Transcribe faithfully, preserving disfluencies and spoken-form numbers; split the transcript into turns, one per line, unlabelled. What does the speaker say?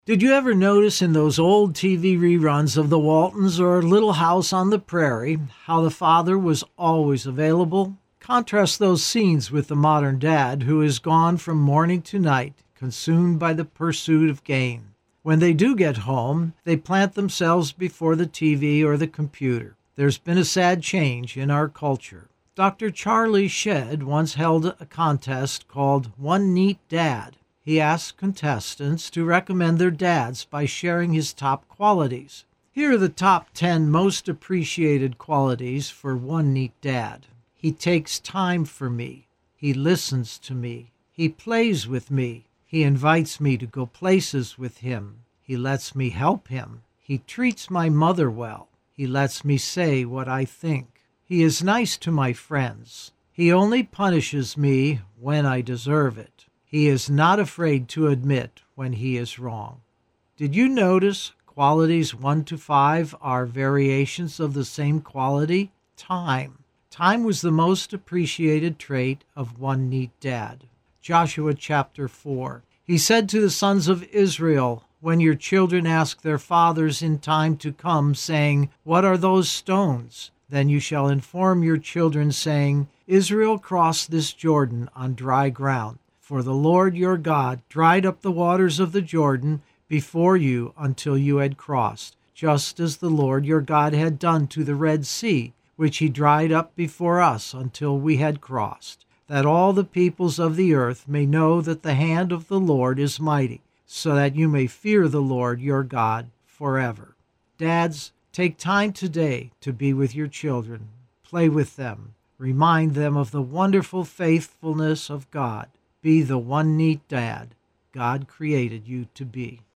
Did you ever notice in those old T V reruns of The Waltons or Little House on the Prairie how the father was always available? Contrast those scenes with the modern dad who is gone from morning to night, consumed by the pursuit of gain. When they do get home, they plant themselves before the T V or the computer. There's been a sad change in our culture. Doctor Charlie Shedd once held a contest called One Neat Dad. He asked contestants to recommend their dads by sharing his top qualities. Here are the top ten most appreciated qualities for one neat dad. He takes time for me. He listens to me. He plays with me. He invites me to go places with him. He lets me help him. He treats my mother well. He lets me say what I think. He is nice to my friends. He only punishes me when I deserve it. He is not afraid to admit when he is wrong. Did you notice qualities one to five are variations of the same quality? Time. Time was the most appreciated trait of one neat dad. Joshua chapter four. He said to the sons of Israel, when your children ask their fathers in time to come, saying, "What are those stones?" Then you shall inform your children, saying, Israel crossed this Jordan on dry ground. For the Lord your God dried up the waters of the Jordan before you until you had crossed, just as the Lord your God had done to the Red Sea, which he dried up before us until we had crossed, that all the peoples of the earth may know that the hand of the Lord is mighty, so that you may fear the Lord your God forever. Dads, take time today to be with your children. Play with them. Remind them of the wonderful faithfulness of God. Be the one neat dad God created you to be.